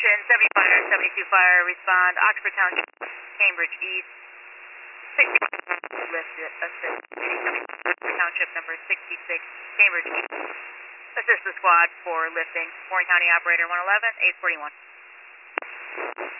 Station 70 Fire, 72 Fire, respond Oxford Township, Cambridge East, 60 lift assist, Oxford Township number 66, Cambridge East. Assist the squad for lifting. Warren County Operator 111, 841.